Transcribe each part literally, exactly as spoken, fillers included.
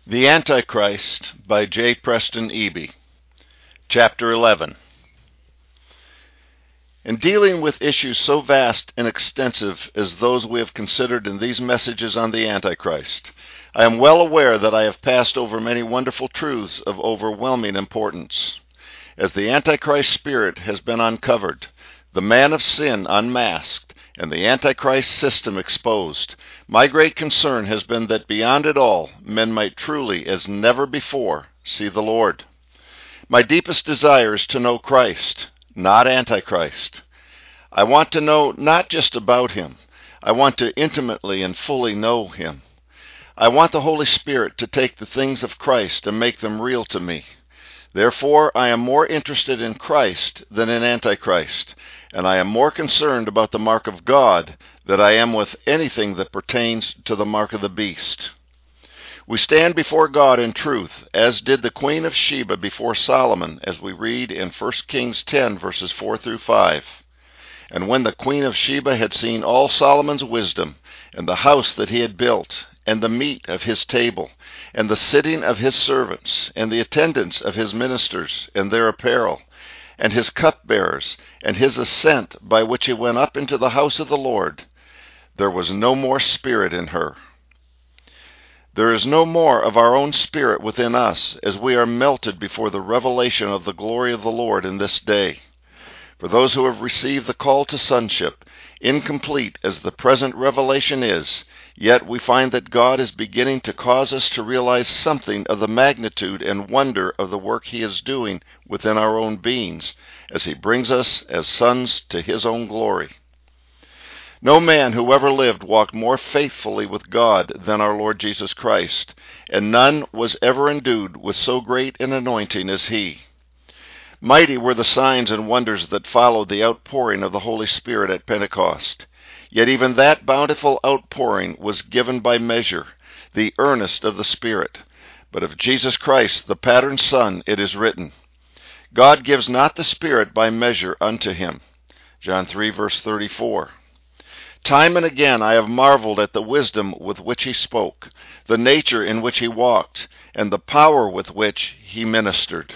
The Antichrist by J. Preston Eby. Chapter eleven. In dealing with issues so vast and extensive as those we have considered in these messages on the Antichrist, I am well aware that I have passed over many wonderful truths of overwhelming importance. As the Antichrist spirit has been uncovered, the man of sin unmasked, and the Antichrist system exposed, my great concern has been that beyond it all, men might truly, as never before, see the Lord. My deepest desire is to know Christ, not Antichrist. I want to know not just about him. I want to intimately and fully know him. I want the Holy Spirit to take the things of Christ and make them real to me. Therefore, I am more interested in Christ than in Antichrist, and I am more concerned about the mark of God than I am with anything that pertains to the mark of the beast. We stand before God in truth, as did the Queen of Sheba before Solomon, as we read in First Kings ten, verses four through five. And when the Queen of Sheba had seen all Solomon's wisdom, and the house that he had built, and the meat of his table, and the sitting of his servants, and the attendance of his ministers, and their apparel, and his cupbearers, and his ascent by which he went up into the house of the Lord, there was no more spirit in her. There is no more of our own spirit within us, as we are melted before the revelation of the glory of the Lord in this day. For those who have received the call to sonship, incomplete as the present revelation is, yet we find that God is beginning to cause us to realize something of the magnitude and wonder of the work he is doing within our own beings, as he brings us as sons to his own glory. No man who ever lived walked more faithfully with God than our Lord Jesus Christ, and none was ever endued with so great an anointing as he. Mighty were the signs and wonders that followed the outpouring of the Holy Spirit at Pentecost. Yet even that bountiful outpouring was given by measure, the earnest of the Spirit. But of Jesus Christ, the patterned Son, it is written, God gives not the Spirit by measure unto him. John three, verse thirty-four. Time and again I have marveled at the wisdom with which he spoke, the nature in which he walked, and the power with which he ministered.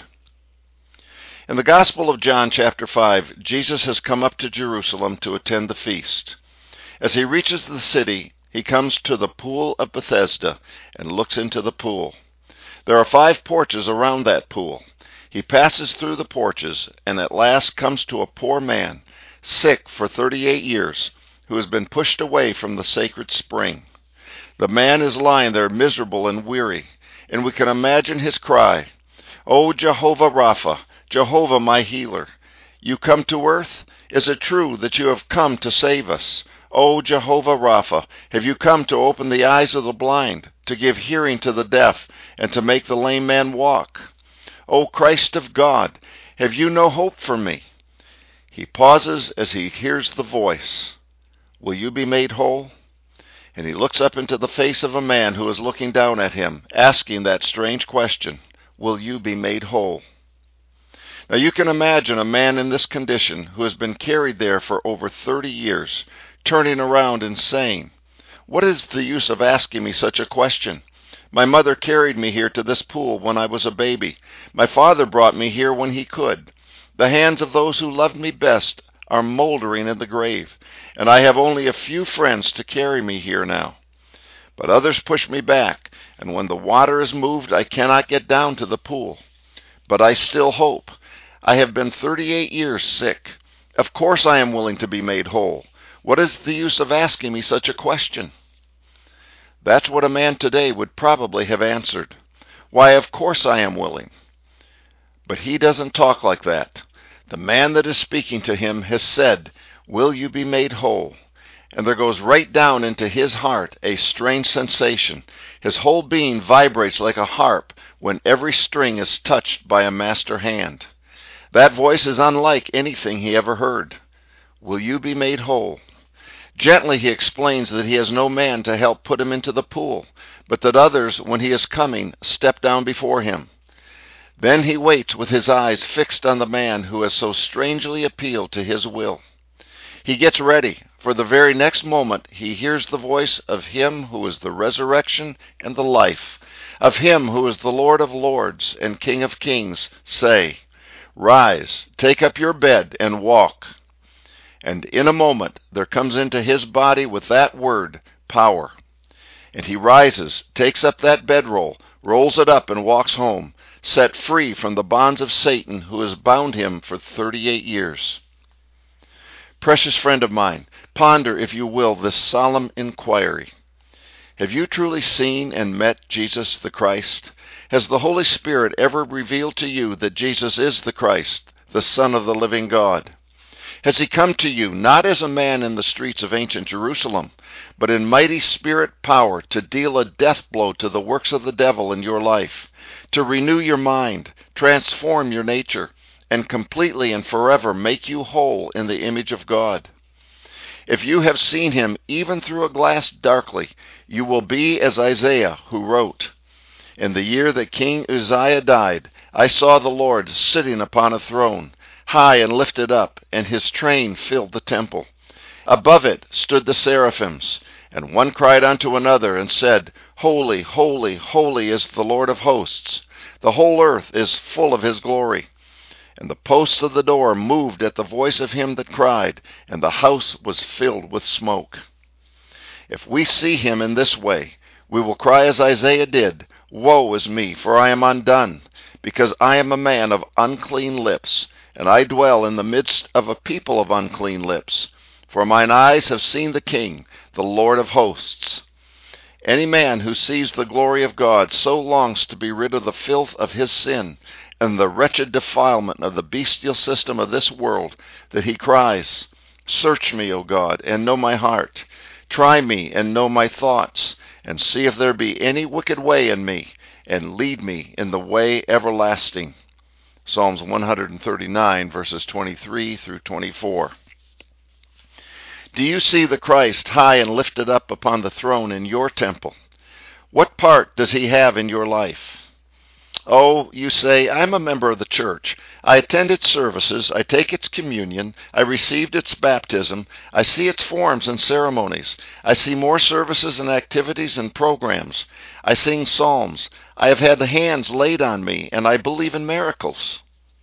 In the Gospel of John chapter five, Jesus has come up to Jerusalem to attend the feast. As he reaches the city, he comes to the pool of Bethesda and looks into the pool. There are five porches around that pool. He passes through the porches and at last comes to a poor man, sick for thirty-eight years, who has been pushed away from the sacred spring. The man is lying there miserable and weary, and we can imagine his cry, O Jehovah Rapha, Jehovah my healer, you come to earth? Is it true that you have come to save us? O Jehovah Rapha, have you come to open the eyes of the blind, to give hearing to the deaf, and to make the lame man walk? O Christ of God, have you no hope for me? He pauses as he hears the voice, will you be made whole? And he looks up into the face of a man who is looking down at him, asking that strange question, will you be made whole? Now you can imagine a man in this condition who has been carried there for over thirty years, turning around and saying, what is the use of asking me such a question? My mother carried me here to this pool when I was a baby. My father brought me here when he could. The hands of those who loved me best are moldering in the grave, and I have only a few friends to carry me here now. But others push me back, and when the water is moved, I cannot get down to the pool. But I still hope. I have been thirty-eight years sick. Of course I am willing to be made whole. What is the use of asking me such a question? That's what a man today would probably have answered. Why, of course I am willing. But he doesn't talk like that. The man that is speaking to him has said, will you be made whole? And there goes right down into his heart a strange sensation. His whole being vibrates like a harp when every string is touched by a master hand. That voice is unlike anything he ever heard. Will you be made whole? Gently he explains that he has no man to help put him into the pool, but that others, when he is coming, step down before him. Then he waits with his eyes fixed on the man who has so strangely appealed to his will. He gets ready, for the very next moment he hears the voice of him who is the resurrection and the life. of him who is the Lord of lords and King of kings, say, Rise, take up your bed and walk. And in a moment there comes into his body with that word, power. And he rises, takes up that bedroll, rolls it up and walks home, set free from the bonds of Satan who has bound him for thirty-eight years. Precious friend of mine, ponder, if you will, this solemn inquiry. Have you truly seen and met Jesus the Christ? Has the Holy Spirit ever revealed to you that Jesus is the Christ, the Son of the living God? Has he come to you not as a man in the streets of ancient Jerusalem, but in mighty spirit power to deal a death blow to the works of the devil in your life, to renew your mind, transform your nature, and completely and forever make you whole in the image of God? If you have seen him even through a glass darkly, you will be as Isaiah, who wrote, In the year that King Uzziah died, I saw the Lord sitting upon a throne, high and lifted up, and his train filled the temple. Above it stood the seraphims, and one cried unto another, and said, Holy, holy, holy is the Lord of hosts. The whole earth is full of his glory. And the posts of the door moved at the voice of him that cried, and the house was filled with smoke. If we see him in this way, we will cry as Isaiah did, Woe is me, for I am undone, because I am a man of unclean lips, and I dwell in the midst of a people of unclean lips. For mine eyes have seen the King, the Lord of hosts. Any man who sees the glory of God so longs to be rid of the filth of his sin and the wretched defilement of the bestial system of this world, that he cries, Search me, O God, and know my heart. Try me and know my thoughts, and see if there be any wicked way in me, and lead me in the way everlasting. Psalms one thirty-nine, verses twenty-three through twenty-four. Do you see the Christ high and lifted up upon the throne in your temple? What part does he have in your life? Oh, you say, I'm a member of the church. I attend its services, I take its communion, I received its baptism, I see its forms and ceremonies, I see more services and activities and programs, I sing psalms, I have had hands laid on me, and I believe in miracles.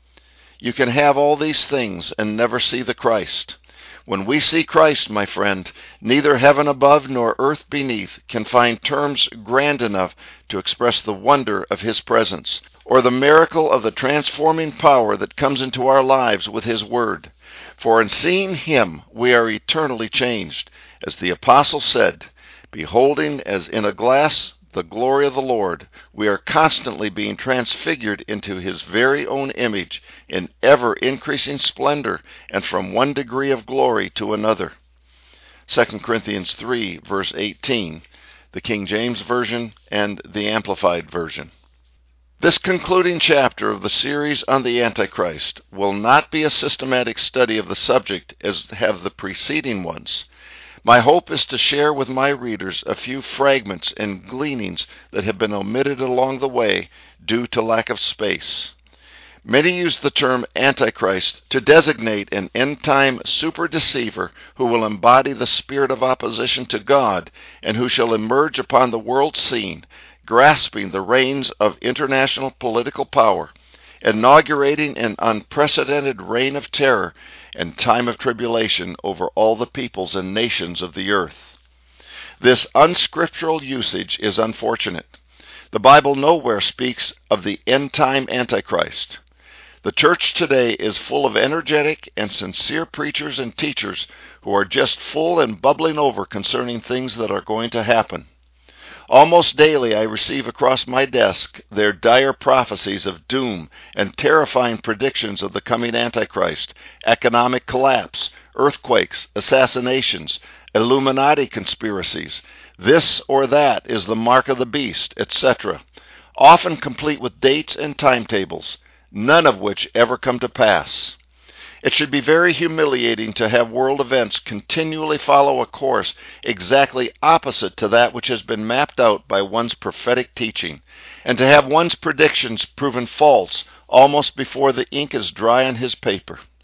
You can have all these things and never see the Christ. When we see Christ, my friend, neither heaven above nor earth beneath can find terms grand enough to express the wonder of his presence, or the miracle of the transforming power that comes into our lives with his word. For in seeing him we are eternally changed, as the apostle said, Beholding as in a glass the glory of the Lord, we are constantly being transfigured into his very own image in ever-increasing splendor and from one degree of glory to another. Second Corinthians three, verse eighteen, the King James Version and the Amplified Version. This concluding chapter of the series on the Antichrist will not be a systematic study of the subject as have the preceding ones. My hope is to share with my readers a few fragments and gleanings that have been omitted along the way due to lack of space. Many use the term Antichrist to designate an end-time super-deceiver who will embody the spirit of opposition to God and who shall emerge upon the world scene, grasping the reins of international political power, inaugurating an unprecedented reign of terror and time of tribulation over all the peoples and nations of the earth. This unscriptural usage is unfortunate. The Bible nowhere speaks of the end-time Antichrist. The church today is full of energetic and sincere preachers and teachers who are just full and bubbling over concerning things that are going to happen. Almost daily I receive across my desk their dire prophecies of doom and terrifying predictions of the coming Antichrist, economic collapse, earthquakes, assassinations, Illuminati conspiracies, this or that is the mark of the beast, et cetera, often complete with dates and timetables, none of which ever come to pass. It should be very humiliating to have world events continually follow a course exactly opposite to that which has been mapped out by one's prophetic teaching, and to have one's predictions proven false almost before the ink is dry on his paper.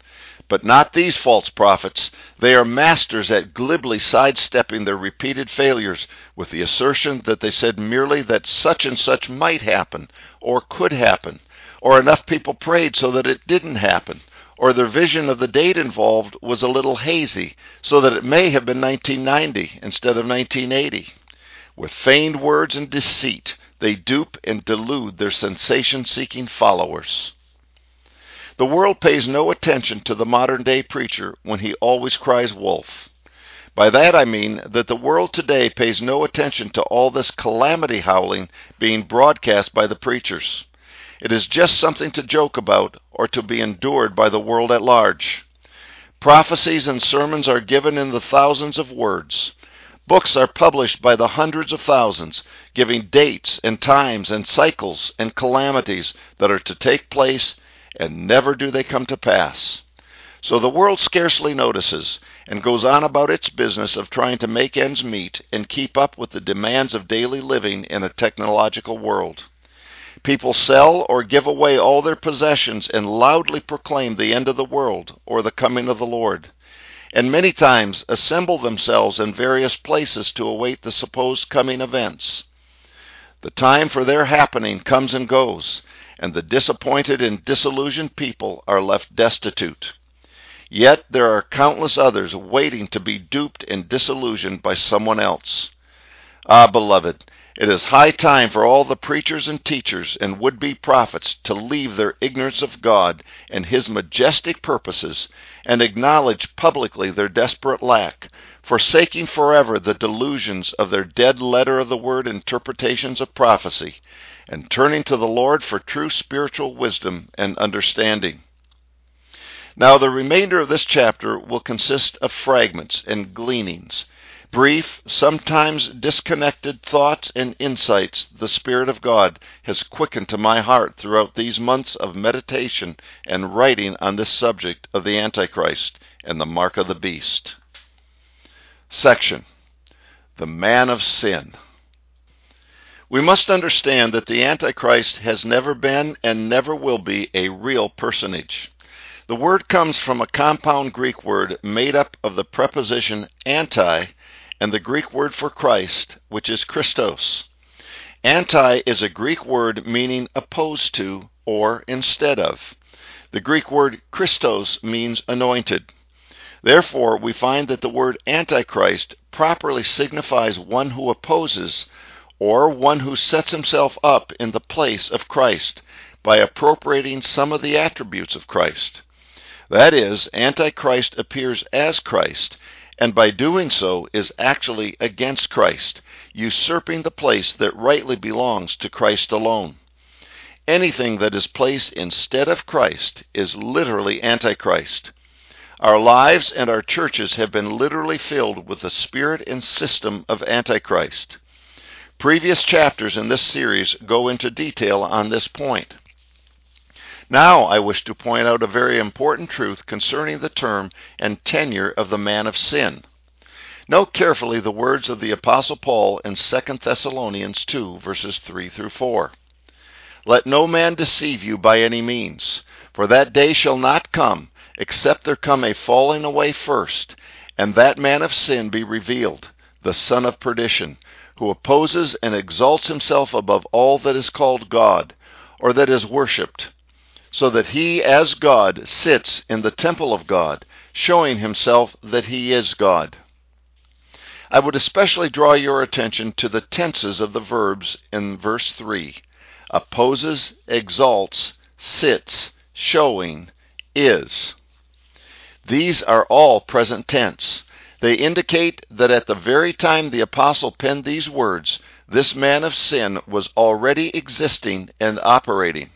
But not these false prophets. They are masters at glibly sidestepping their repeated failures with the assertion that they said merely that such and such might happen, or could happen, or enough people prayed so that it didn't happen, or their vision of the date involved was a little hazy, so that it may have been nineteen ninety instead of nineteen eighty. With feigned words and deceit, they dupe and delude their sensation-seeking followers. The world pays no attention to the modern-day preacher when he always cries wolf. By that I mean that the world today pays no attention to all this calamity howling being broadcast by the preachers. It is just something to joke about or to be endured by the world at large. Prophecies and sermons are given in the thousands of words. Books are published by the hundreds of thousands, giving dates and times and cycles and calamities that are to take place, and never do they come to pass. So the world scarcely notices and goes on about its business of trying to make ends meet and keep up with the demands of daily living in a technological world. People sell or give away all their possessions and loudly proclaim the end of the world or the coming of the Lord, and many times assemble themselves in various places to await the supposed coming events. The time for their happening comes and goes, and the disappointed and disillusioned people are left destitute. Yet there are countless others waiting to be duped and disillusioned by someone else. Ah, beloved, it is high time for all the preachers and teachers and would-be prophets to leave their ignorance of God and His majestic purposes and acknowledge publicly their desperate lack, forsaking forever the delusions of their dead letter of the word interpretations of prophecy, and turning to the Lord for true spiritual wisdom and understanding. Now the remainder of this chapter will consist of fragments and gleanings, brief, sometimes disconnected thoughts and insights the Spirit of God has quickened to my heart throughout these months of meditation and writing on this subject of the Antichrist and the mark of the beast. Section: The Man of Sin. We must understand that the Antichrist has never been and never will be a real personage. The word comes from a compound Greek word made up of the preposition anti and the Greek word for Christ, which is Christos. Anti is a Greek word meaning opposed to or instead of. The Greek word Christos means anointed. Therefore, we find that the word Antichrist properly signifies one who opposes or one who sets himself up in the place of Christ by appropriating some of the attributes of Christ. That is, Antichrist appears as Christ, and by doing so is actually against Christ, usurping the place that rightly belongs to Christ alone. Anything that is placed instead of Christ is literally Antichrist. Our lives and our churches have been literally filled with the spirit and system of Antichrist. Previous chapters in this series go into detail on this point. Now I wish to point out a very important truth concerning the term and tenure of the man of sin. Note carefully the words of the Apostle Paul in Second Thessalonians two, verses three through four. Let no man deceive you by any means, for that day shall not come, except there come a falling away first, and that man of sin be revealed, the son of perdition, who opposes and exalts himself above all that is called God, or that is worshipped, so that he as God sits in the temple of God, showing himself that he is God. I would especially draw your attention to the tenses of the verbs in verse three. Opposes, exalts, sits, showing, is. These are all present tense. They indicate that at the very time the apostle penned these words, this man of sin was already existing and operating.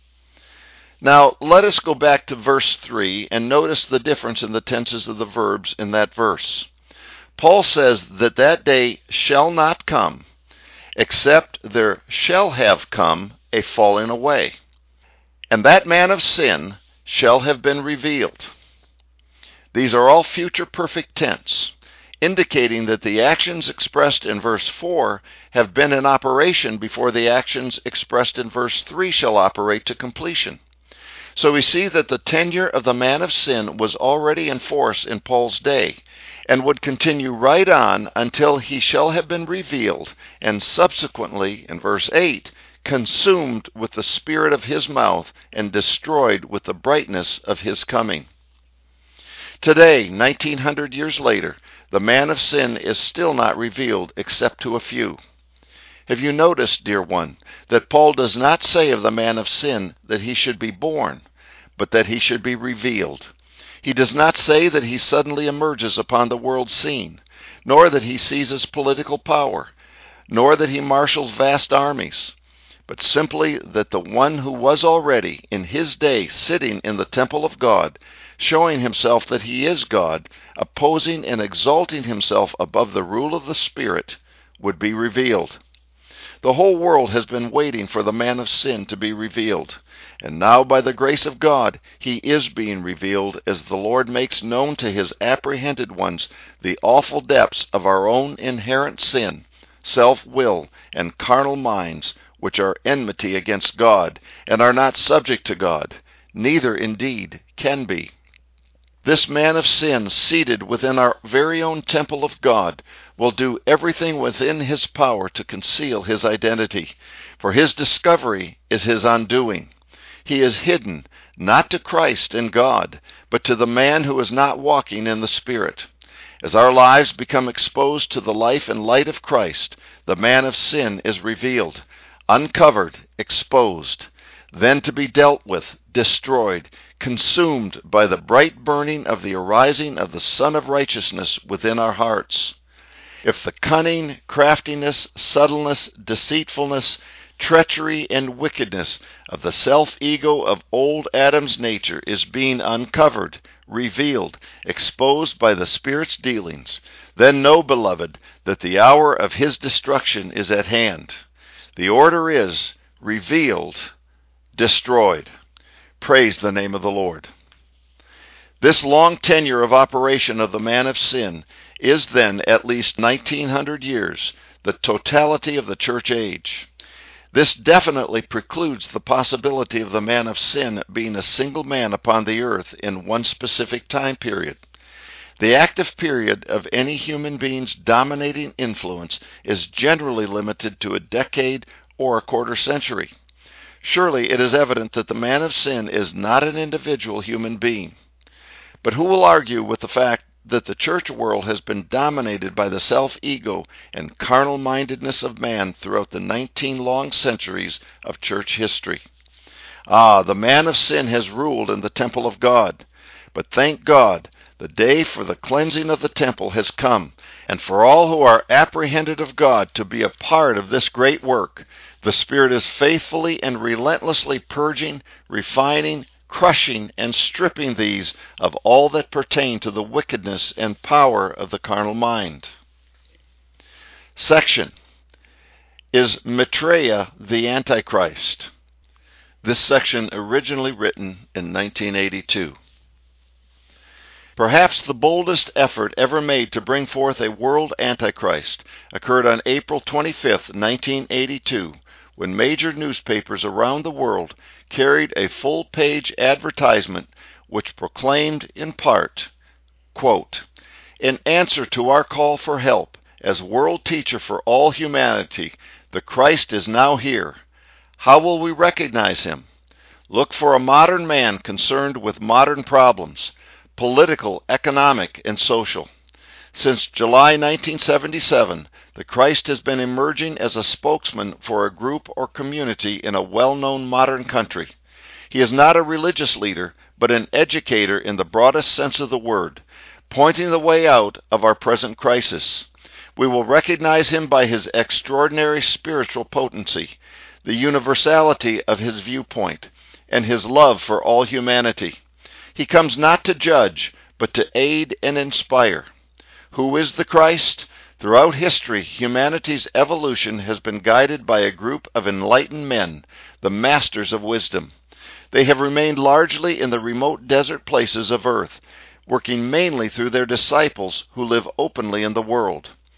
Now, let us go back to verse three and notice the difference in the tenses of the verbs in that verse. Paul says that that day shall not come, except there shall have come a falling away, and that man of sin shall have been revealed. These are all future perfect tense, indicating that the actions expressed in verse four have been in operation before the actions expressed in verse three shall operate to completion. So we see that the tenure of the man of sin was already in force in Paul's day, and would continue right on until he shall have been revealed, and subsequently, in verse eight, consumed with the spirit of his mouth and destroyed with the brightness of his coming. Today, nineteen hundred years later, the man of sin is still not revealed except to a few. Have you noticed, dear one, that Paul does not say of the man of sin that he should be born, but that he should be revealed? He does not say that he suddenly emerges upon the world scene, nor that he seizes political power, nor that he marshals vast armies, but simply that the one who was already in his day sitting in the temple of God, showing himself that he is God, opposing and exalting himself above the rule of the Spirit, would be revealed. The whole world has been waiting for the man of sin to be revealed, and now by the grace of God he is being revealed as the Lord makes known to his apprehended ones the awful depths of our own inherent sin, self-will, and carnal minds, which are enmity against God, and are not subject to God, neither indeed can be. This man of sin, seated within our very own temple of God, will do everything within his power to conceal his identity, for his discovery is his undoing. He is hidden, not to Christ and God, but to the man who is not walking in the Spirit. As our lives become exposed to the life and light of Christ, the man of sin is revealed, uncovered, exposed, then to be dealt with, destroyed, consumed by the bright burning of the arising of the Son of Righteousness within our hearts. If the cunning, craftiness, subtleness, deceitfulness, treachery, and wickedness of the self-ego of old Adam's nature is being uncovered, revealed, exposed by the Spirit's dealings, then know, beloved, that the hour of his destruction is at hand. The order is revealed, destroyed. Praise the name of the Lord. This long tenure of operation of the man of sin is then at least nineteen hundred years, the totality of the church age. This definitely precludes the possibility of the man of sin being a single man upon the earth in one specific time period. The active period of any human being's dominating influence is generally limited to a decade or a quarter century. Surely it is evident that the man of sin is not an individual human being. But who will argue with the fact that the church world has been dominated by the self-ego and carnal-mindedness of man throughout the nineteen long centuries of church history? Ah, the man of sin has ruled in the temple of God. But thank God, the day for the cleansing of the temple has come, and for all who are apprehended of God to be a part of this great work, the Spirit is faithfully and relentlessly purging, refining, crushing, and stripping these of all that pertain to the wickedness and power of the carnal mind. Section: Is Maitreya the Antichrist? This section originally written in nineteen eighty-two. Perhaps the boldest effort ever made to bring forth a world Antichrist occurred on April twenty-fifth, nineteen eighty-two, when major newspapers around the world carried a full-page advertisement which proclaimed in part, quote, "In answer to our call for help as world teacher for all humanity, the Christ is now here. How will we recognize him? Look for a modern man concerned with modern problems, political, economic, and social. Since July nineteen seventy-seven, the Christ has been emerging as a spokesman for a group or community in a well-known modern country. He is not a religious leader, but an educator in the broadest sense of the word, pointing the way out of our present crisis. We will recognize him by his extraordinary spiritual potency, the universality of his viewpoint, and his love for all humanity. He comes not to judge, but to aid and inspire. Who is the Christ? Throughout history, humanity's evolution has been guided by a group of enlightened men, the masters of wisdom. They have remained largely in the remote desert places of earth, working mainly through their disciples who live openly in the world.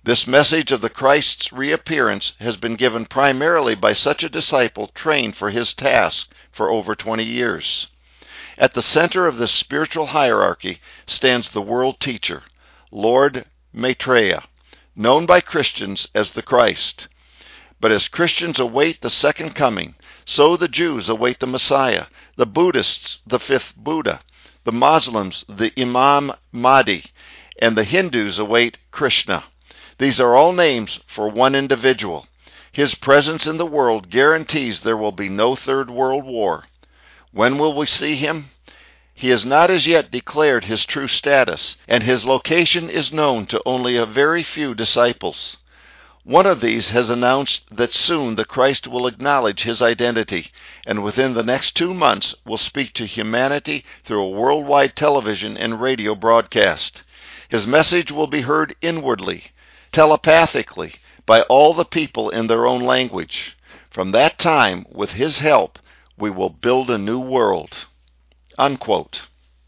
This message of the Christ's reappearance has been given primarily by such a disciple trained for his task for over twenty years. At the center of this spiritual hierarchy stands the world teacher, Lord Maitreya, known by Christians as the Christ. But as Christians await the second coming, so the Jews await the Messiah, the Buddhists the fifth Buddha, the Muslims the Imam Mahdi, and the Hindus await Krishna. These are all names for one individual. His presence in the world guarantees there will be no third world war. When will we see him? He has not as yet declared his true status, and his location is known to only a very few disciples. One of these has announced that soon the Christ will acknowledge his identity, and within the next two months will speak to humanity through a worldwide television and radio broadcast. His message will be heard inwardly, telepathically, by all the people in their own language. From that time, with his help, we will build a new world." Unquote.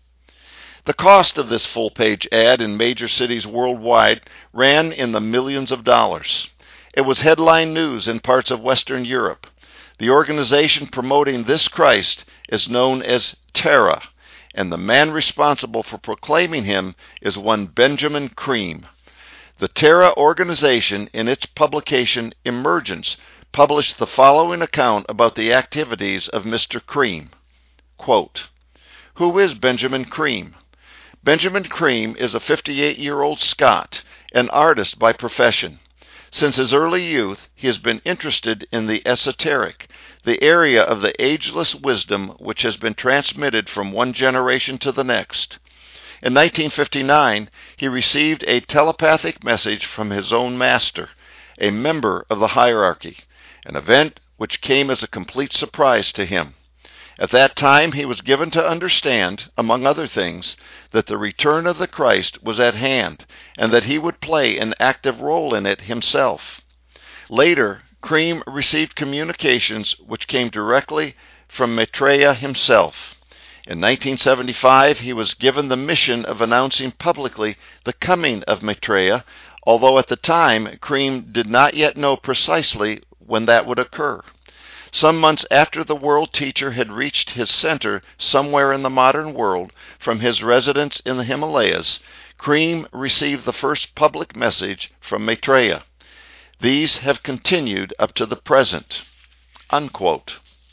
The cost of this full-page ad in major cities worldwide ran in the millions of dollars. It was headline news in parts of Western Europe. The organization promoting this Christ is known as Terra, and the man responsible for proclaiming him is one Benjamin Creme. The Terra organization, in its publication Emergence, published the following account about the activities of Mister Creme. Quote, "Who is Benjamin Creme? Benjamin Creme is a fifty-eight-year-old Scot, an artist by profession. Since his early youth, he has been interested in the esoteric, the area of the ageless wisdom which has been transmitted from one generation to the next. In nineteen fifty-nine, he received a telepathic message from his own master, a member of the hierarchy, an event which came as a complete surprise to him. At that time, he was given to understand, among other things, that the return of the Christ was at hand, and that he would play an active role in it himself. Later, Creme received communications which came directly from Maitreya himself. In nineteen seventy-five, he was given the mission of announcing publicly the coming of Maitreya, although at the time, Creme did not yet know precisely when that would occur. Some months after the world teacher had reached his center somewhere in the modern world from his residence in the Himalayas, Creme received the first public message from Maitreya. These have continued up to the present." Unquote.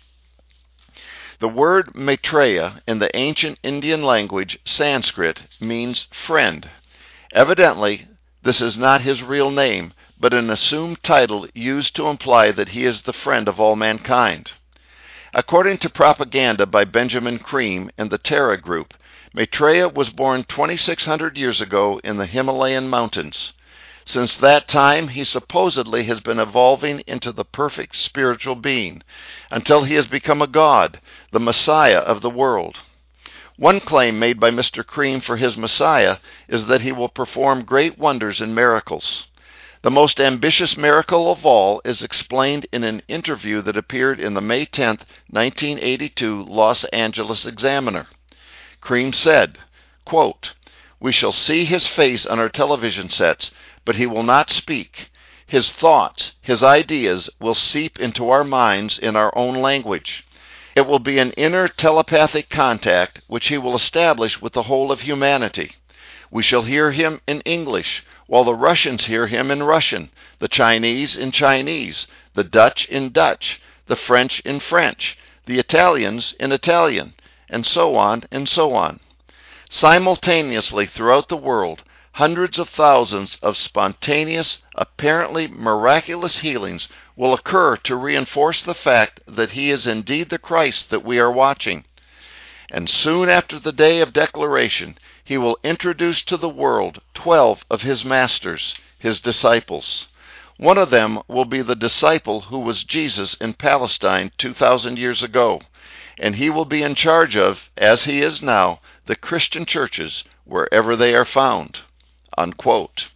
The word Maitreya in the ancient Indian language Sanskrit means friend. Evidently, this is not his real name, but an assumed title used to imply that he is the friend of all mankind. According to propaganda by Benjamin Creme and the Terra Group, Maitreya was born twenty-six hundred years ago in the Himalayan mountains. Since that time, he supposedly has been evolving into the perfect spiritual being, until he has become a god, the Messiah of the world. One claim made by Mister Creme for his Messiah is that he will perform great wonders and miracles. The most ambitious miracle of all is explained in an interview that appeared in the May tenth, nineteen eighty-two Los Angeles Examiner. Creme said, quote, "We shall see his face on our television sets, but he will not speak. His thoughts, his ideas will seep into our minds in our own language. It will be an inner telepathic contact which he will establish with the whole of humanity. We shall hear him in English, while the Russians hear him in Russian, the Chinese in Chinese, the Dutch in Dutch, the French in French, the Italians in Italian, and so on and so on. Simultaneously throughout the world, hundreds of thousands of spontaneous, apparently miraculous healings will occur to reinforce the fact that he is indeed the Christ that we are watching. And soon after the day of declaration, he will introduce to the world twelve of his masters, his disciples. One of them will be the disciple who was Jesus in Palestine two thousand years ago, and he will be in charge of, as he is now, the Christian churches wherever they are found." Unquote.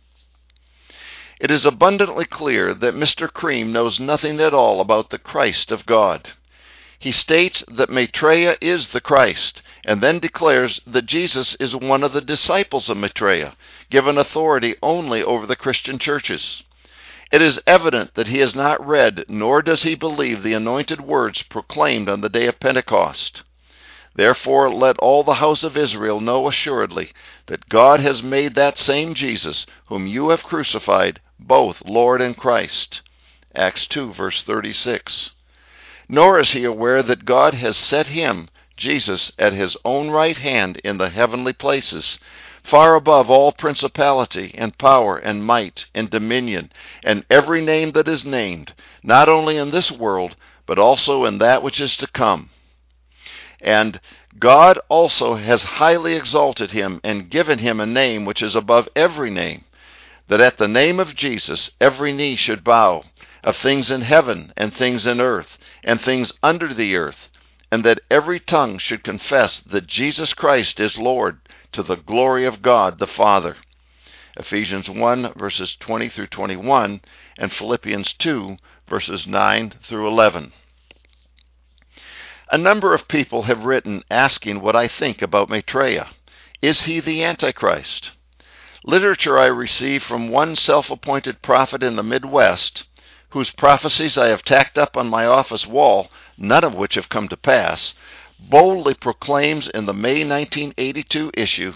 It is abundantly clear that Mister Creme knows nothing at all about the Christ of God. He states that Maitreya is the Christ, and then declares that Jesus is one of the disciples of Maitreya, given authority only over the Christian churches. It is evident that he has not read, nor does he believe the anointed words proclaimed on the day of Pentecost. Therefore let all the house of Israel know assuredly that God has made that same Jesus, whom you have crucified, both Lord and Christ. Acts two, verse thirty-six. Nor is he aware that God has set him, Jesus, at his own right hand in the heavenly places, far above all principality and power and might and dominion, and every name that is named, not only in this world, but also in that which is to come. And God also has highly exalted him and given him a name which is above every name, that at the name of Jesus every knee should bow, of things in heaven and things in earth and things under the earth, and that every tongue should confess that Jesus Christ is Lord, to the glory of God the Father. Ephesians one, verses twenty through twenty-one, and Philippians two, verses nine through eleven. A number of people have written asking what I think about Maitreya. Is he the Antichrist? Literature I received from one self-appointed prophet in the Midwest, whose prophecies I have tacked up on my office wall, none of which have come to pass, boldly proclaims in the May nineteen eighty-two issue,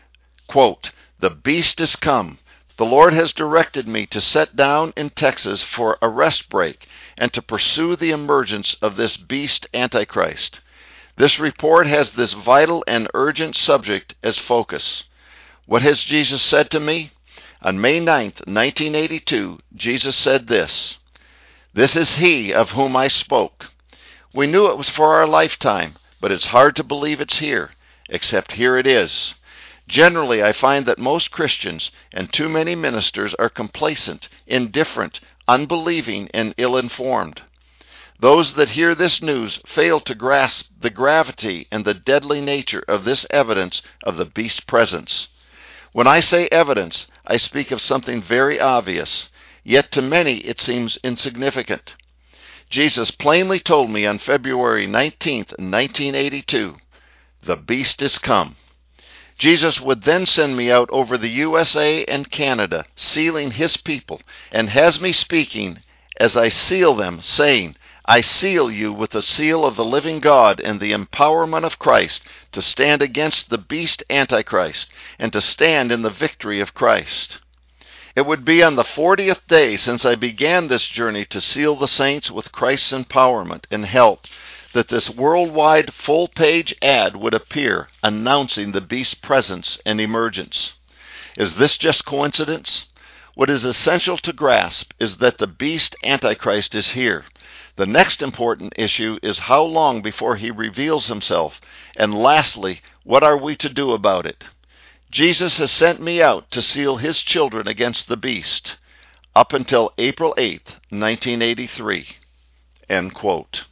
quote, "The beast is come. The Lord has directed me to set down in Texas for a rest break and to pursue the emergence of this beast Antichrist. This report has this vital and urgent subject as focus. What has Jesus said to me? On May ninth, nineteen eighty-two, Jesus said this, 'This is he of whom I spoke.' We knew it was for our lifetime, but it's hard to believe it's here, except here it is. Generally, I find that most Christians and too many ministers are complacent, indifferent, unbelieving, and ill-informed. Those that hear this news fail to grasp the gravity and the deadly nature of this evidence of the beast's presence. When I say evidence, I speak of something very obvious, yet to many it seems insignificant. Jesus plainly told me on February nineteenth, nineteen eighty-two, 'The beast is come.' Jesus would then send me out over the U S A and Canada, sealing his people, and has me speaking as I seal them, saying, 'I seal you with the seal of the living God and the empowerment of Christ to stand against the beast Antichrist and to stand in the victory of Christ.' It would be on the fortieth day since I began this journey to seal the saints with Christ's empowerment and help that this worldwide full-page ad would appear announcing the beast's presence and emergence. Is this just coincidence? What is essential to grasp is that the beast Antichrist is here. The next important issue is how long before he reveals himself, and lastly, what are we to do about it? Jesus has sent me out to seal his children against the beast, up until April eighth, nineteen eighty-three." End quote.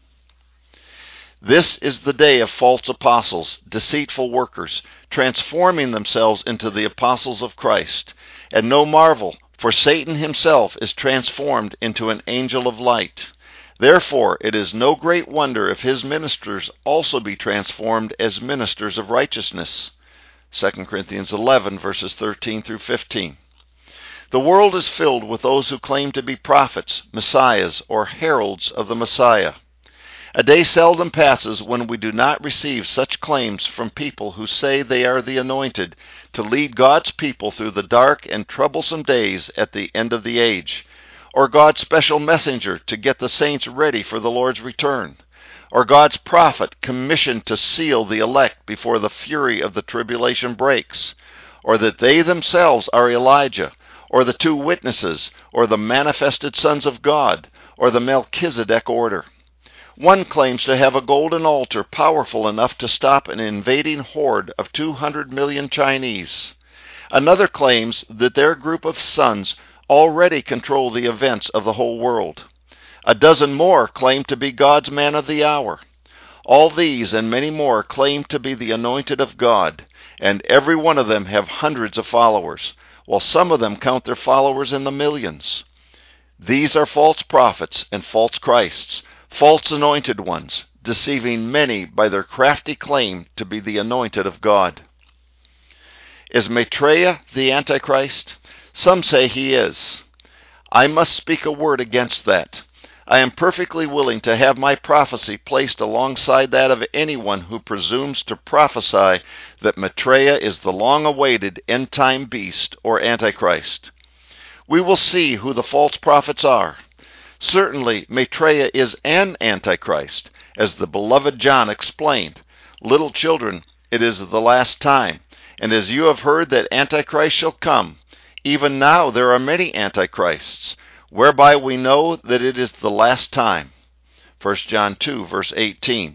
This is the day of false apostles, deceitful workers, transforming themselves into the apostles of Christ. And no marvel, for Satan himself is transformed into an angel of light. Therefore, it is no great wonder if his ministers also be transformed as ministers of righteousness. Second Corinthians eleven, verses thirteen through fifteen. The world is filled with those who claim to be prophets, messiahs, or heralds of the Messiah. A day seldom passes when we do not receive such claims from people who say they are the anointed to lead God's people through the dark and troublesome days at the end of the age, or God's special messenger to get the saints ready for the Lord's return, or God's prophet commissioned to seal the elect before the fury of the tribulation breaks, or that they themselves are Elijah, or the two witnesses, or the manifested sons of God, or the Melchizedek order. One claims to have a golden altar powerful enough to stop an invading horde of two hundred million Chinese. Another claims that their group of sons already control the events of the whole world. A dozen more claim to be God's man of the hour. All these and many more claim to be the anointed of God, and every one of them have hundreds of followers, while some of them count their followers in the millions. These are false prophets and false Christs, false anointed ones, deceiving many by their crafty claim to be the anointed of God. Is Maitreya the Antichrist? Some say he is. I must speak a word against that. I am perfectly willing to have my prophecy placed alongside that of anyone who presumes to prophesy that Maitreya is the long-awaited end-time beast or Antichrist. We will see who the false prophets are. Certainly, Maitreya is an Antichrist, as the beloved John explained. Little children, it is the last time, and as you have heard that Antichrist shall come, even now there are many Antichrists, whereby we know that it is the last time. First John two, verse eighteen.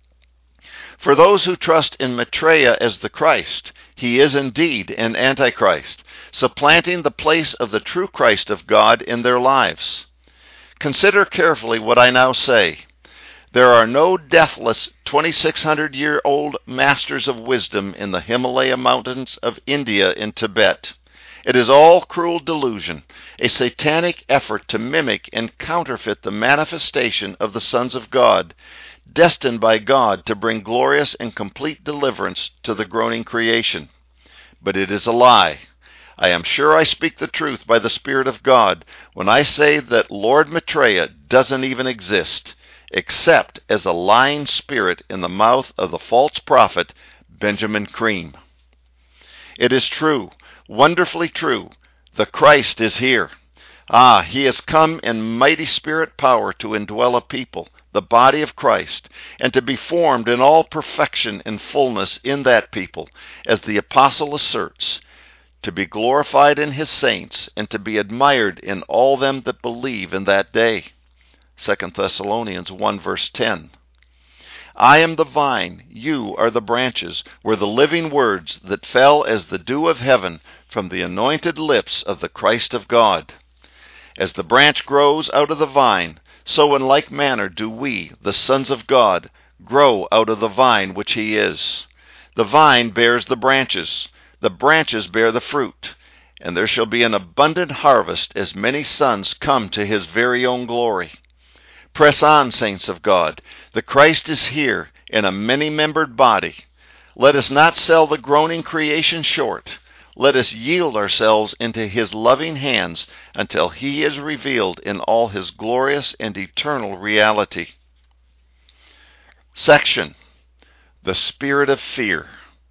For those who trust in Maitreya as the Christ, he is indeed an Antichrist, supplanting the place of the true Christ of God in their lives. Consider carefully what I now say. There are no deathless twenty-six hundred year old masters of wisdom in the Himalaya mountains of India and Tibet. It is all cruel delusion, a satanic effort to mimic and counterfeit the manifestation of the sons of God, destined by God to bring glorious and complete deliverance to the groaning creation. But it is a lie. I am sure I speak the truth by the Spirit of God when I say that Lord Maitreya doesn't even exist, except as a lying spirit in the mouth of the false prophet Benjamin Creme. It is true, wonderfully true, the Christ is here. Ah, he has come in mighty spirit power to indwell a people, the body of Christ, and to be formed in all perfection and fullness in that people, as the apostle asserts, to be glorified in his saints, and to be admired in all them that believe in that day. Second Thessalonians one, verse ten. I am the vine, you are the branches, were the living words that fell as the dew of heaven from the anointed lips of the Christ of God. As the branch grows out of the vine, so in like manner do we, the sons of God, grow out of the vine which he is. The vine bears the branches, the branches bear the fruit, and there shall be an abundant harvest as many sons come to his very own glory. Press on, saints of God. The Christ is here in a many-membered body. Let us not sell the groaning creation short. Let us yield ourselves into his loving hands until he is revealed in all his glorious and eternal reality. Section: The Spirit of Fear.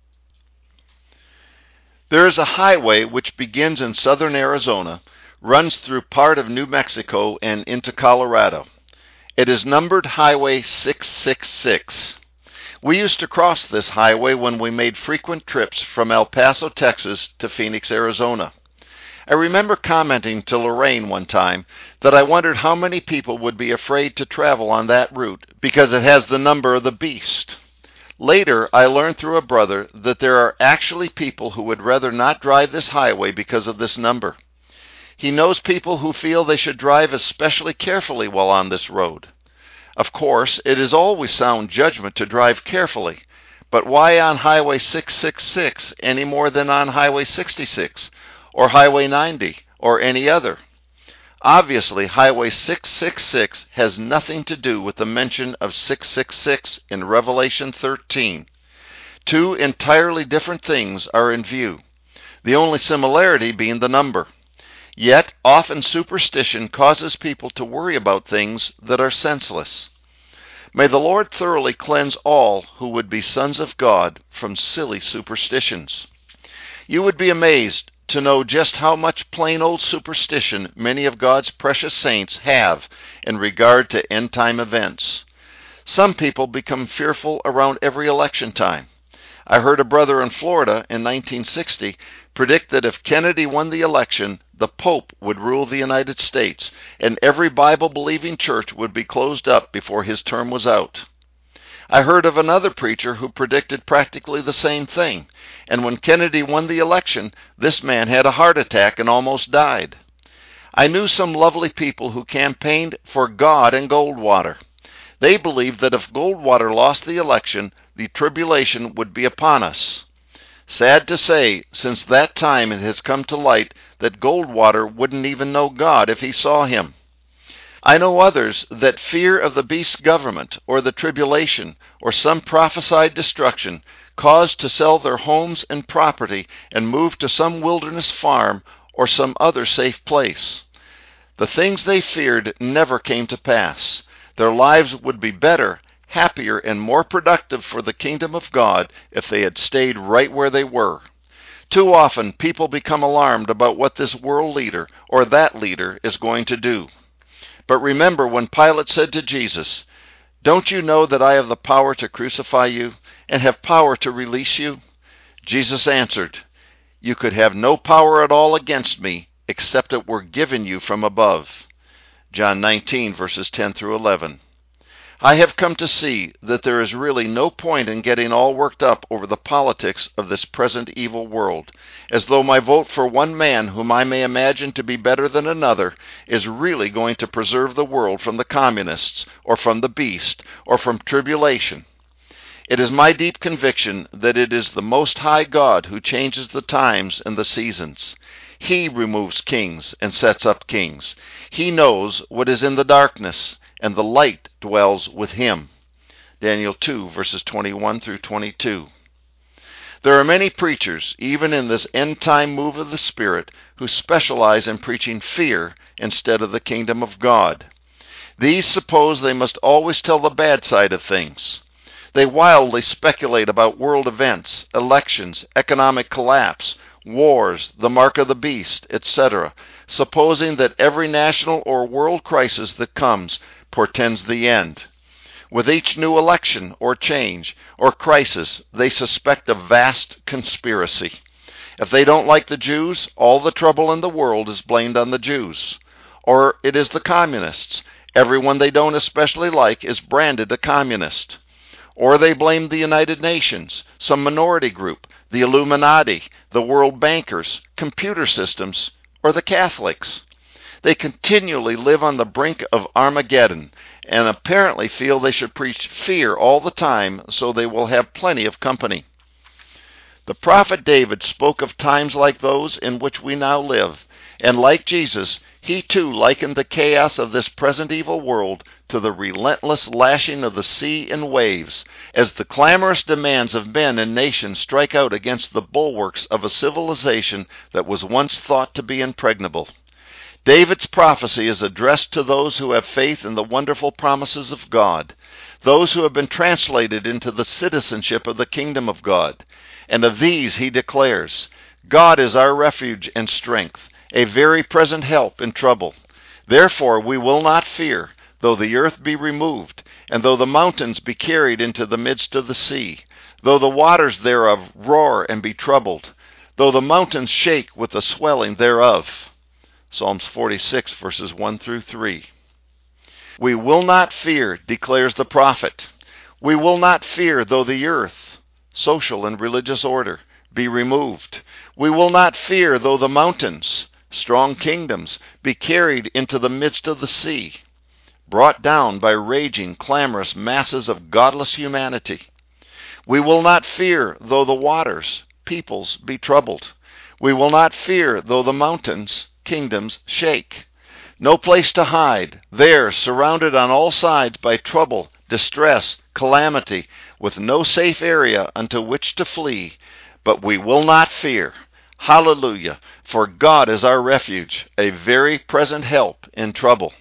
There is a highway which begins in southern Arizona, runs through part of New Mexico and into Colorado. It is numbered Highway six six six. We used to cross this highway when we made frequent trips from El Paso, Texas to Phoenix, Arizona. I remember commenting to Lorraine one time that I wondered how many people would be afraid to travel on that route because it has the number of the beast. Later, I learned through a brother that there are actually people who would rather not drive this highway because of this number. He knows people who feel they should drive especially carefully while on this road. Of course, it is always sound judgment to drive carefully, but why on Highway six six six any more than on Highway sixty-six, or Highway ninety, or any other? Obviously, Highway six six six has nothing to do with the mention of six six six in Revelation thirteen. Two entirely different things are in view, the only similarity being the number. Yet, often superstition causes people to worry about things that are senseless. May the Lord thoroughly cleanse all who would be sons of God from silly superstitions. You would be amazed to know just how much plain old superstition many of God's precious saints have in regard to end-time events. Some people become fearful around every election time. I heard a brother in Florida in nineteen sixty predict that if Kennedy won the election, the Pope would rule the United States, and every Bible-believing church would be closed up before his term was out. I heard of another preacher who predicted practically the same thing, and when Kennedy won the election, this man had a heart attack and almost died. I knew some lovely people who campaigned for God and Goldwater. They believed that if Goldwater lost the election, the tribulation would be upon us. Sad to say, since that time it has come to light that Goldwater wouldn't even know God if he saw him. I know others that fear of the beast's government, or the tribulation, or some prophesied destruction, caused to sell their homes and property and move to some wilderness farm or some other safe place. The things they feared never came to pass. Their lives would be better, happier, and more productive for the kingdom of God if they had stayed right where they were. Too often, people become alarmed about what this world leader or that leader is going to do. But remember when Pilate said to Jesus, "Don't you know that I have the power to crucify you and have power to release you?" Jesus answered, "You could have no power at all against me except it were given you from above." John nineteen, verses ten through eleven. I have come to see that there is really no point in getting all worked up over the politics of this present evil world, as though my vote for one man whom I may imagine to be better than another is really going to preserve the world from the communists, or from the beast, or from tribulation. It is my deep conviction that it is the Most High God who changes the times and the seasons. He removes kings and sets up kings. He knows what is in the darkness, and the light dwells with him. Daniel two, verses twenty-one through twenty-two. There are many preachers, even in this end-time move of the Spirit, who specialize in preaching fear instead of the kingdom of God. These suppose they must always tell the bad side of things. They wildly speculate about world events, elections, economic collapse, wars, the mark of the beast, et cetera, supposing that every national or world crisis that comes portends the end. With each new election or change or crisis, they suspect a vast conspiracy. If they don't like the Jews, all the trouble in the world is blamed on the Jews. Or it is the communists. Everyone they don't especially like is branded a communist. Or they blame the United Nations, some minority group, the Illuminati, the world bankers, computer systems, or the Catholics. They continually live on the brink of Armageddon and apparently feel they should preach fear all the time so they will have plenty of company. The prophet David spoke of times like those in which we now live, and like Jesus, he too likened the chaos of this present evil world to the relentless lashing of the sea and waves, as the clamorous demands of men and nations strike out against the bulwarks of a civilization that was once thought to be impregnable. David's prophecy is addressed to those who have faith in the wonderful promises of God, those who have been translated into the citizenship of the kingdom of God. And of these he declares, "God is our refuge and strength, a very present help in trouble. Therefore we will not fear, though the earth be removed, and though the mountains be carried into the midst of the sea, though the waters thereof roar and be troubled, though the mountains shake with the swelling thereof." Psalms forty-six, verses one through three. We will not fear, declares the prophet. We will not fear though the earth, social and religious order, be removed. We will not fear though the mountains, strong kingdoms, be carried into the midst of the sea, brought down by raging, clamorous masses of godless humanity. We will not fear though the waters, peoples, be troubled. We will not fear though the mountains, kingdoms, shake. No place to hide, there, surrounded on all sides by trouble, distress, calamity, with no safe area unto which to flee. But we will not fear. Hallelujah, for God is our refuge, a very present help in trouble.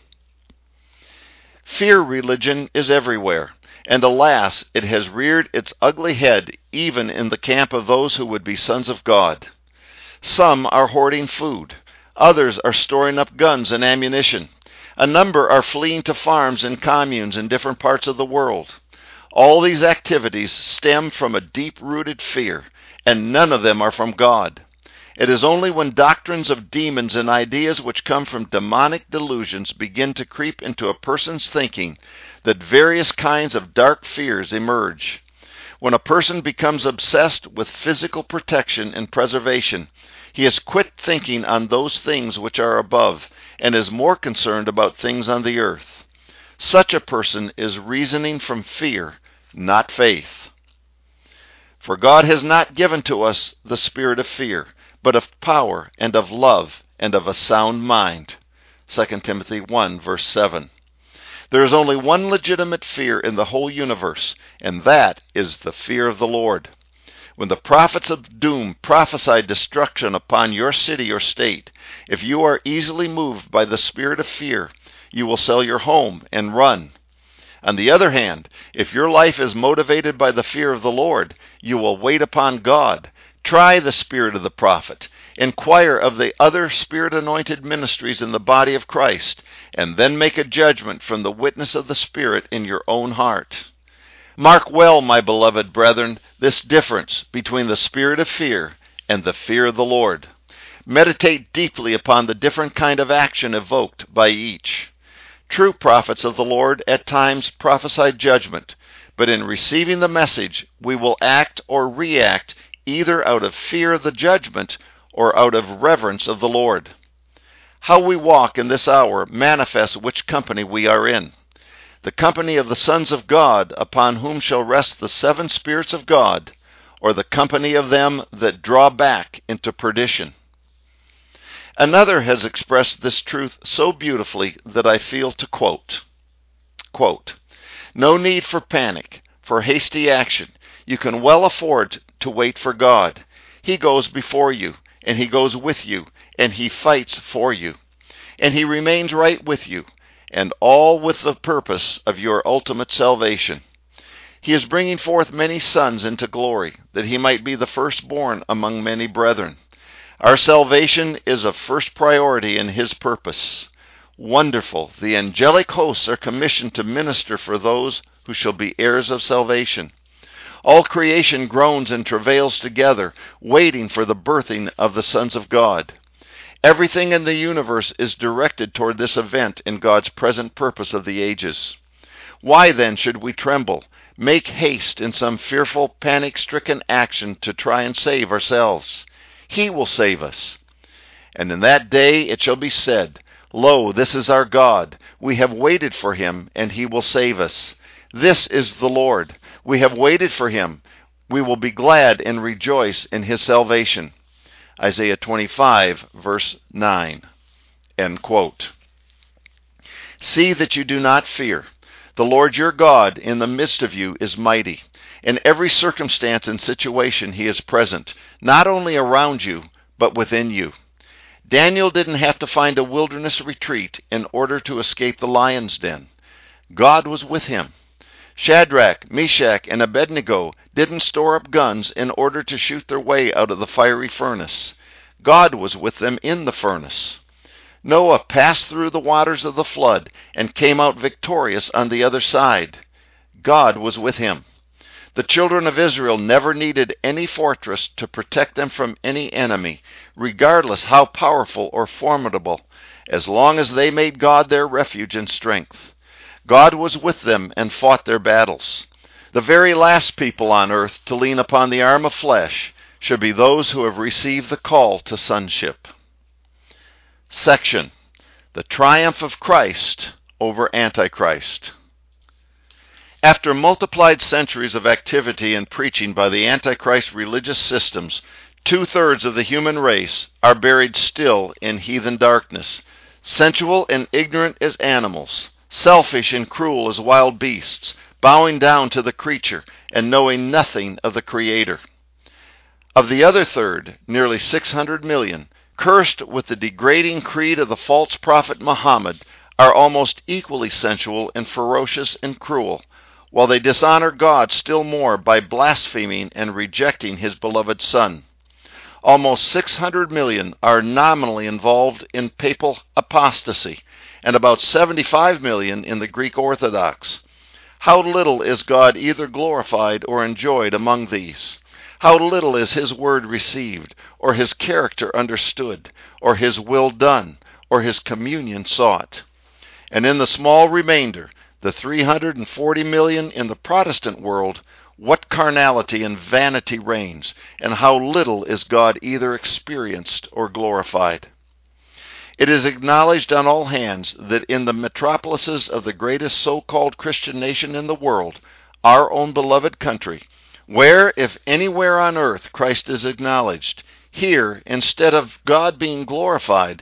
Fear religion is everywhere, and alas, it has reared its ugly head even in the camp of those who would be sons of God. Some are hoarding food. Others are storing up guns and ammunition. A number are fleeing to farms and communes in different parts of the world. All these activities stem from a deep-rooted fear, and none of them are from God. It is only when doctrines of demons and ideas which come from demonic delusions begin to creep into a person's thinking that various kinds of dark fears emerge. When a person becomes obsessed with physical protection and preservation, he has quit thinking on those things which are above and is more concerned about things on the earth. Such a person is reasoning from fear, not faith. For God has not given to us the spirit of fear, but of power and of love and of a sound mind. Second Timothy one, verse seven. There is only one legitimate fear in the whole universe, and that is the fear of the Lord. When the prophets of doom prophesy destruction upon your city or state, if you are easily moved by the spirit of fear, you will sell your home and run. On the other hand, if your life is motivated by the fear of the Lord, you will wait upon God. Try the spirit of the prophet. Inquire of the other spirit-anointed ministries in the body of Christ, and then make a judgment from the witness of the Spirit in your own heart. Mark well, my beloved brethren, this difference between the spirit of fear and the fear of the Lord. Meditate deeply upon the different kind of action evoked by each. True prophets of the Lord at times prophesy judgment, but in receiving the message, we will act or react either out of fear of the judgment or out of reverence of the Lord. How we walk in this hour manifests which company we are in. The company of the sons of God, upon whom shall rest the seven spirits of God, or the company of them that draw back into perdition. Another has expressed this truth so beautifully that I feel to quote, quote, "No need for panic, for hasty action. You can well afford to wait for God. He goes before you, and He goes with you, and He fights for you. And He remains right with you, and all with the purpose of your ultimate salvation. He is bringing forth many sons into glory, that He might be the firstborn among many brethren. Our salvation is of first priority in His purpose. Wonderful, the angelic hosts are commissioned to minister for those who shall be heirs of salvation. All creation groans and travails together, waiting for the birthing of the sons of God. Everything in the universe is directed toward this event in God's present purpose of the ages. Why then should we tremble, make haste in some fearful, panic-stricken action to try and save ourselves? He will save us. And in that day it shall be said, Lo, this is our God. We have waited for Him, and He will save us. This is the Lord. We have waited for Him. We will be glad and rejoice in His salvation." Isaiah twenty-five, verse nine. End quote. See that you do not fear. The Lord your God in the midst of you is mighty. In every circumstance and situation He is present, not only around you, but within you. Daniel didn't have to find a wilderness retreat in order to escape the lion's den. God was with him. Shadrach, Meshach, and Abednego didn't store up guns in order to shoot their way out of the fiery furnace. God was with them in the furnace. Noah passed through the waters of the flood and came out victorious on the other side. God was with him. The children of Israel never needed any fortress to protect them from any enemy, regardless how powerful or formidable, as long as they made God their refuge and strength. God was with them and fought their battles. The very last people on earth to lean upon the arm of flesh should be those who have received the call to sonship. Section: The Triumph of Christ over Antichrist. After multiplied centuries of activity and preaching by the Antichrist religious systems, two-thirds of the human race are buried still in heathen darkness, sensual and ignorant as animals, selfish and cruel as wild beasts, bowing down to the creature and knowing nothing of the Creator. Of the other third, nearly six hundred million, cursed with the degrading creed of the false prophet Muhammad, are almost equally sensual and ferocious and cruel, while they dishonor God still more by blaspheming and rejecting His beloved Son. Almost six hundred million are nominally involved in papal apostasy, and about seventy-five million in the Greek Orthodox. How little is God either glorified or enjoyed among these? How little is His word received, or His character understood, or His will done, or His communion sought? And in the small remainder, the three hundred forty million in the Protestant world, what carnality and vanity reigns, and how little is God either experienced or glorified. It is acknowledged on all hands that in the metropolises of the greatest so-called Christian nation in the world, our own beloved country, where, if anywhere on earth, Christ is acknowledged, here, instead of God being glorified,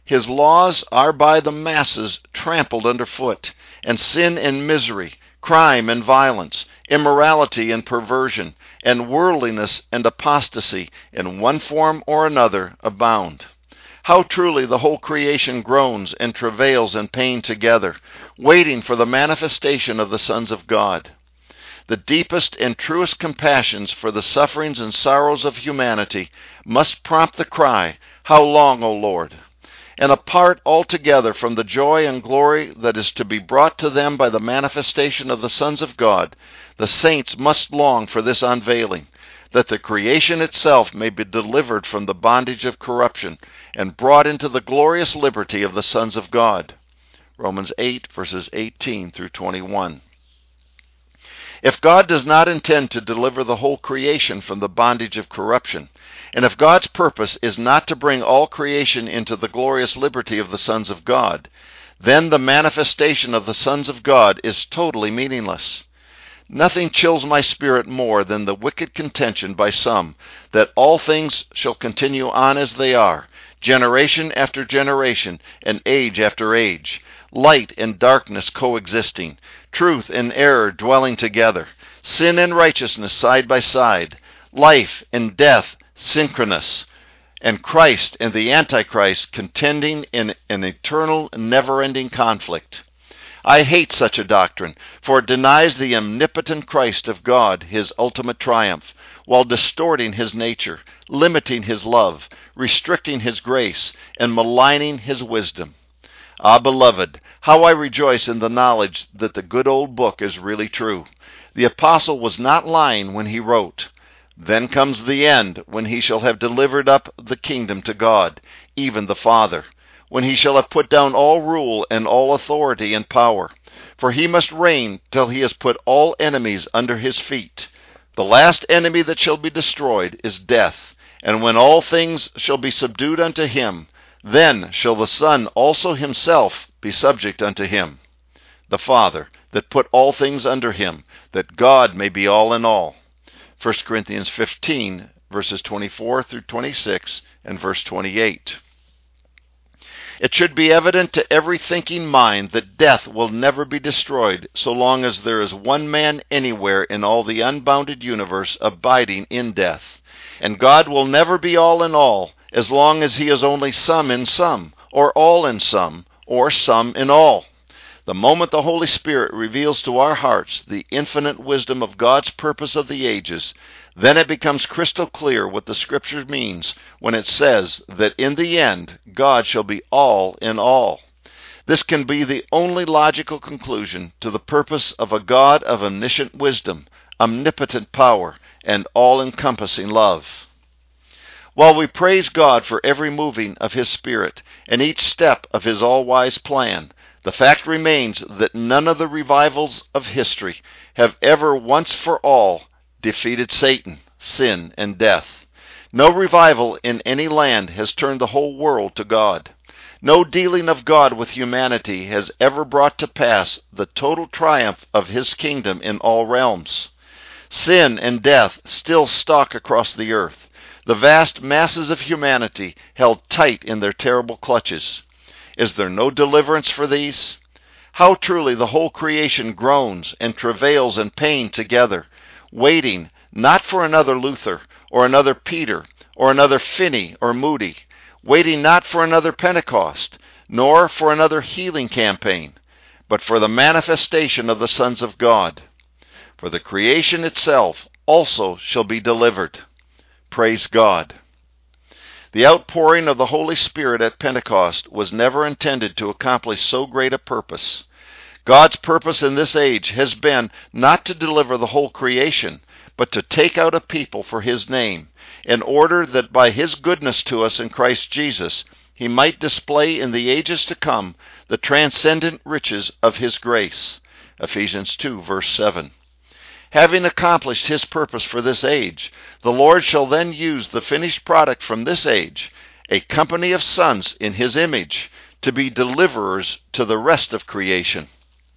His laws are by the masses trampled underfoot, and sin and misery, crime and violence, immorality and perversion, and worldliness and apostasy in one form or another abound. How truly the whole creation groans and travails in pain together, waiting for the manifestation of the sons of God. The deepest and truest compassions for the sufferings and sorrows of humanity must prompt the cry, "How long, O Lord?" And apart altogether from the joy and glory that is to be brought to them by the manifestation of the sons of God, the saints must long for this unveiling, that the creation itself may be delivered from the bondage of corruption and brought into the glorious liberty of the sons of God. Romans eight, verses eighteen through twenty-one. If God does not intend to deliver the whole creation from the bondage of corruption, and if God's purpose is not to bring all creation into the glorious liberty of the sons of God, then the manifestation of the sons of God is totally meaningless. Nothing chills my spirit more than the wicked contention by some that all things shall continue on as they are, generation after generation, and age after age, light and darkness coexisting, truth and error dwelling together, sin and righteousness side by side, life and death synchronous, and Christ and the Antichrist contending in an eternal, never-ending conflict. I hate such a doctrine, for it denies the omnipotent Christ of God his ultimate triumph, while distorting his nature, limiting his love, restricting his grace, and maligning his wisdom. Ah, beloved, how I rejoice in the knowledge that the good old book is really true. The apostle was not lying when he wrote, "Then comes the end, when he shall have delivered up the kingdom to God, even the Father, when he shall have put down all rule and all authority and power. For he must reign till he has put all enemies under his feet. The last enemy that shall be destroyed is death. And when all things shall be subdued unto him, then shall the Son also himself be subject unto him, the Father, that put all things under him, that God may be all in all." First Corinthians fifteen, verses twenty-four through twenty-six, and verse twenty-eight. It should be evident to every thinking mind that death will never be destroyed so long as there is one man anywhere in all the unbounded universe abiding in death. And God will never be all in all as long as he is only some in some, or all in some, or some in all. The moment the Holy Spirit reveals to our hearts the infinite wisdom of God's purpose of the ages, then it becomes crystal clear what the Scripture means when it says that in the end God shall be all in all. This can be the only logical conclusion to the purpose of a God of omniscient wisdom, omnipotent power, and all-encompassing love. While we praise God for every moving of his Spirit and each step of his all-wise plan, the fact remains that none of the revivals of history have ever once for all defeated Satan, sin, and death. No revival in any land has turned the whole world to God. No dealing of God with humanity has ever brought to pass the total triumph of his kingdom in all realms. Sin and death still stalk across the earth, the vast masses of humanity held tight in their terrible clutches. Is there no deliverance for these? How truly the whole creation groans and travails in pain together, waiting not for another Luther or another Peter or another Finney or Moody, waiting not for another Pentecost nor for another healing campaign, but for the manifestation of the sons of God. For the creation itself also shall be delivered. Praise God. The outpouring of the Holy Spirit at Pentecost was never intended to accomplish so great a purpose. God's purpose in this age has been not to deliver the whole creation, but to take out a people for his name, in order that by his goodness to us in Christ Jesus, he might display in the ages to come the transcendent riches of his grace. Ephesians two, verse seven. Having accomplished his purpose for this age, the Lord shall then use the finished product from this age, a company of sons in his image, to be deliverers to the rest of creation.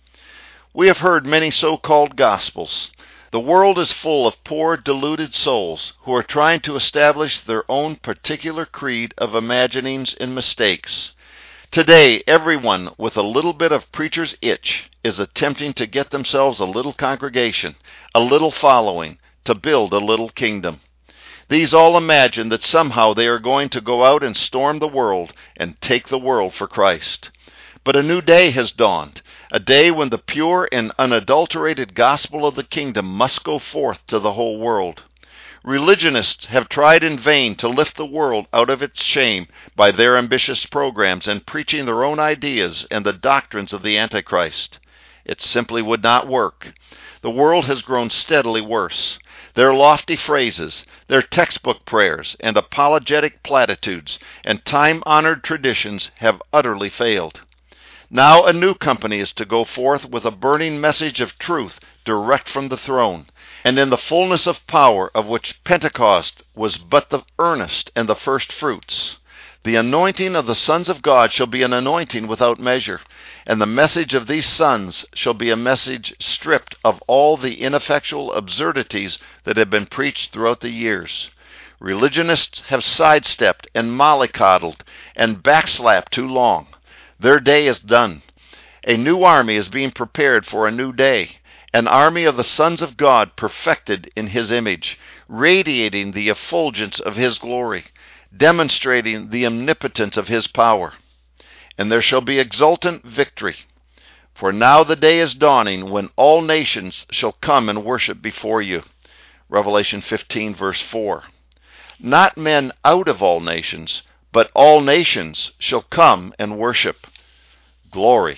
We have heard many so-called gospels. The world is full of poor, deluded souls who are trying to establish their own particular creed of imaginings and mistakes. Today, everyone with a little bit of preacher's itch is attempting to get themselves a little congregation, a little following, to build a little kingdom. These all imagine that somehow they are going to go out and storm the world and take the world for Christ. But a new day has dawned, a day when the pure and unadulterated gospel of the kingdom must go forth to the whole world. Religionists have tried in vain to lift the world out of its shame by their ambitious programs and preaching their own ideas and the doctrines of the Antichrist. It simply would not work. The world has grown steadily worse. Their lofty phrases, their textbook prayers, and apologetic platitudes, and time-honored traditions have utterly failed. Now a new company is to go forth with a burning message of truth direct from the throne, and in the fullness of power of which Pentecost was but the earnest and the first fruits. The anointing of the sons of God shall be an anointing without measure, and the message of these sons shall be a message stripped of all the ineffectual absurdities that have been preached throughout the years. Religionists have sidestepped and mollycoddled and backslapped too long. Their day is done. A new army is being prepared for a new day, an army of the sons of God perfected in His image, radiating the effulgence of His glory, demonstrating the omnipotence of His power. And there shall be exultant victory. For now the day is dawning when all nations shall come and worship before you. Revelation fifteen, verse four. Not men out of all nations, but all nations shall come and worship. Glory.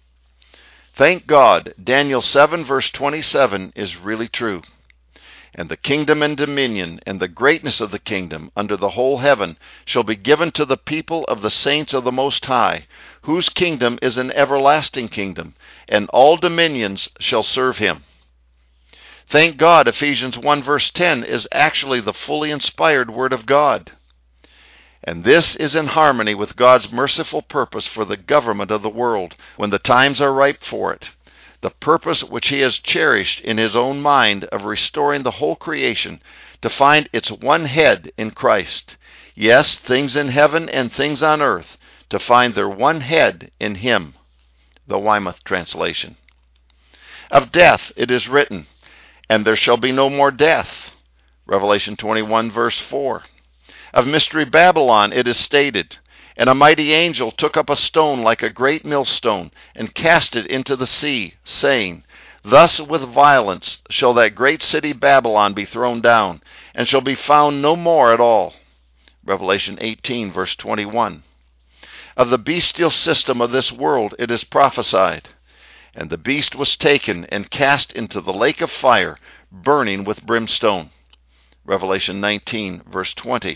Thank God, Daniel seven, verse twenty-seven is really true. And the kingdom and dominion and the greatness of the kingdom under the whole heaven shall be given to the people of the saints of the Most High, whose kingdom is an everlasting kingdom, and all dominions shall serve him. Thank God, Ephesians one, verse ten is actually the fully inspired Word of God. And this is in harmony with God's merciful purpose for the government of the world when the times are ripe for it. The purpose which He has cherished in His own mind of restoring the whole creation to find its one head in Christ. Yes, things in heaven and things on earth to find their one head in Him. The Weymouth translation. Of death it is written, and there shall be no more death. Revelation twenty-one, verse four. Of Mystery Babylon it is stated, and a mighty angel took up a stone like a great millstone, and cast it into the sea, saying, Thus with violence shall that great city Babylon be thrown down, and shall be found no more at all. Revelation eighteen, verse twenty-one. Of the bestial system of this world it is prophesied, and the beast was taken and cast into the lake of fire, burning with brimstone. Revelation nineteen, verse twenty.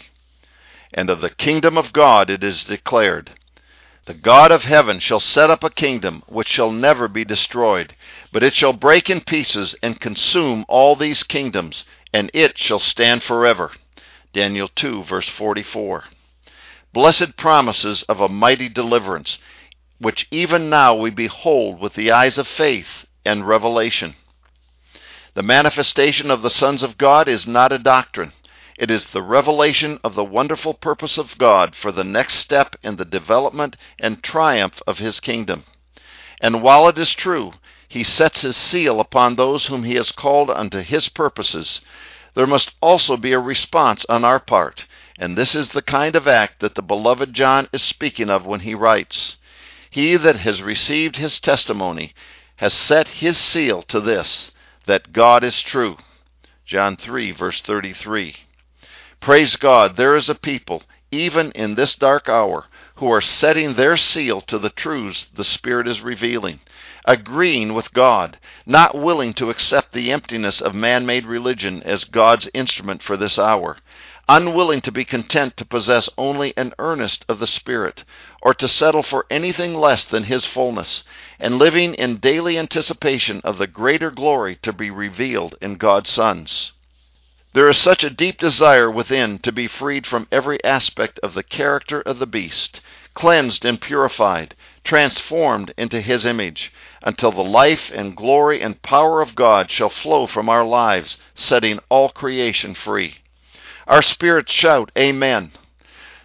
And of the kingdom of God it is declared, The God of heaven shall set up a kingdom which shall never be destroyed, but it shall break in pieces and consume all these kingdoms, and it shall stand forever. Daniel two, verse forty-four. Blessed promises of a mighty deliverance, which even now we behold with the eyes of faith and revelation. The manifestation of the sons of God is not a doctrine. It is the revelation of the wonderful purpose of God for the next step in the development and triumph of His kingdom. And while it is true, He sets His seal upon those whom He has called unto His purposes, there must also be a response on our part, and this is the kind of act that the beloved John is speaking of when he writes, He that has received His testimony has set His seal to this, that God is true. John three, verse thirty-three. Praise God, there is a people, even in this dark hour, who are setting their seal to the truths the Spirit is revealing, agreeing with God, not willing to accept the emptiness of man-made religion as God's instrument for this hour, unwilling to be content to possess only an earnest of the Spirit, or to settle for anything less than His fullness, and living in daily anticipation of the greater glory to be revealed in God's sons. There is such a deep desire within to be freed from every aspect of the character of the beast, cleansed and purified, transformed into His image, until the life and glory and power of God shall flow from our lives, setting all creation free. Our spirits shout, Amen.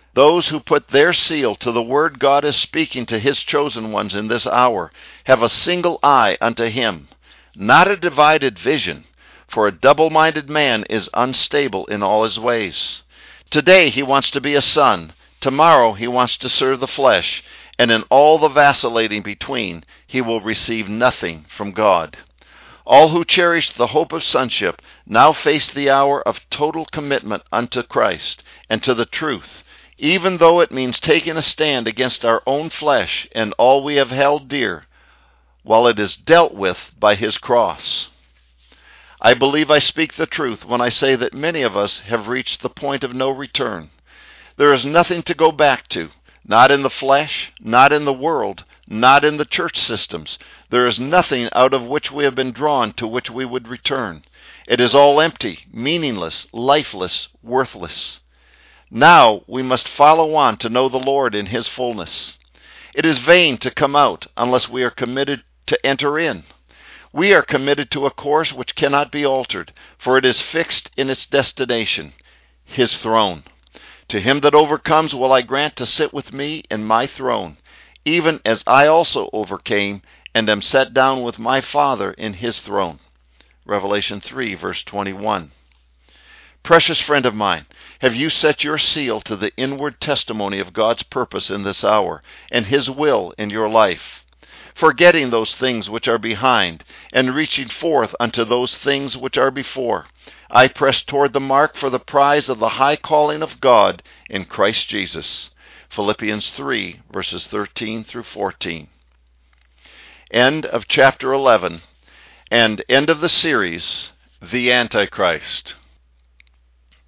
Those who put their seal to the word God is speaking to his chosen ones in this hour have a single eye unto him, not a divided vision, for a double-minded man is unstable in all his ways. Today he wants to be a son, tomorrow he wants to serve the flesh, and in all the vacillating between, he will receive nothing from God. All who cherished the hope of sonship now face the hour of total commitment unto Christ and to the truth, even though it means taking a stand against our own flesh and all we have held dear, while it is dealt with by his cross. I believe I speak the truth when I say that many of us have reached the point of no return. There is nothing to go back to, not in the flesh, not in the world, not in the church systems. There is nothing out of which we have been drawn to which we would return. It is all empty, meaningless, lifeless, worthless. Now we must follow on to know the Lord in his fullness. It is vain to come out unless we are committed to enter in. We are committed to a course which cannot be altered, for it is fixed in its destination, his throne. To him that overcomes will I grant to sit with me in my throne, even as I also overcame and am set down with my Father in his throne. Revelation three, verse twenty-one. Precious friend of mine, have you set your seal to the inward testimony of God's purpose in this hour and his will in your life? Forgetting those things which are behind and reaching forth unto those things which are before, I press toward the mark for the prize of the high calling of God in Christ Jesus. Philippians three, verses thirteen through fourteen. End of chapter eleven, and end of the series, The Antichrist.